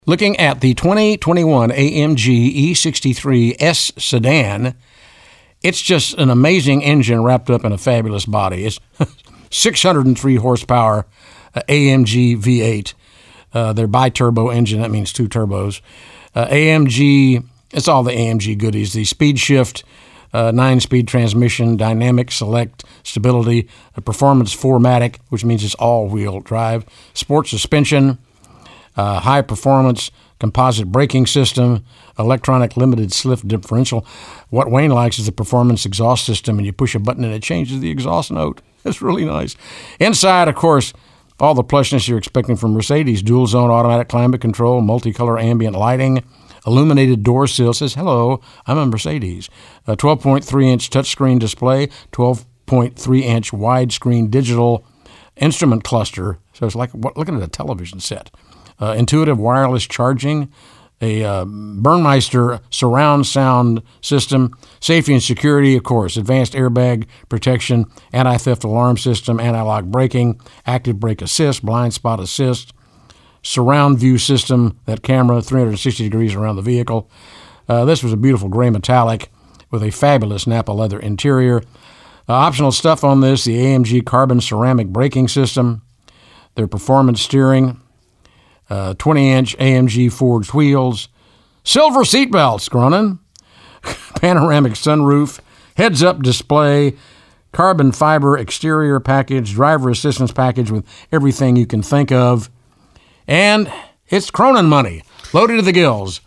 Looking at the 2021 AMG E63 S sedan, it's just an amazing engine wrapped up in a fabulous body. It's 603 horsepower AMG V8. Their bi-turbo engine, that means two turbos. AMG, it's all the AMG goodies. The speed shift, 9-speed transmission, dynamic select stability, a performance 4MATIC, which means it's all-wheel drive, sports suspension, high-performance composite braking system, electronic limited slip differential. What Wayne likes is the performance exhaust system, and you push a button and it changes the exhaust note. It's really nice. Inside, of course, all the plushness you're expecting from Mercedes. Dual-zone automatic climate control, multicolor ambient lighting, illuminated door sill. Says, hello, I'm a Mercedes. A 12.3-inch touchscreen display, 12.3-inch widescreen digital instrument cluster. So it's like looking at a television set. Intuitive wireless charging, a Burnmeister surround sound system, safety and security, of course, advanced airbag protection, anti-theft alarm system, anti-lock braking, active brake assist, blind spot assist, surround view system, that camera 360 degrees around the vehicle. This was a beautiful gray metallic with a fabulous Napa leather interior. Optional stuff on this, the AMG carbon ceramic braking system, their performance steering, 20-inch AMG forged wheels, silver seatbelts, Cronin, panoramic sunroof, heads-up display, carbon fiber exterior package, driver assistance package with everything you can think of. And it's Cronin money, loaded to the gills,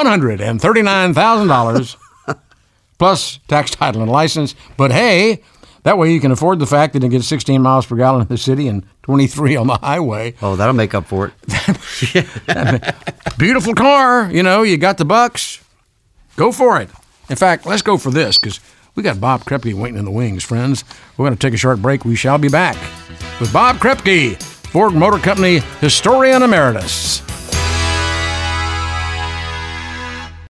$139,000, plus tax, title, and license. But hey, that way you can afford the fact that it gets 16 miles per gallon in the city and 23 on the highway. Oh, that'll make up for it. Beautiful car, you got the bucks. Go for it. In fact, let's go for this, because we got Bob Krepke waiting in the wings, friends. We're going to take a short break. We shall be back with Bob Krepke, Ford Motor Company Historian Emeritus.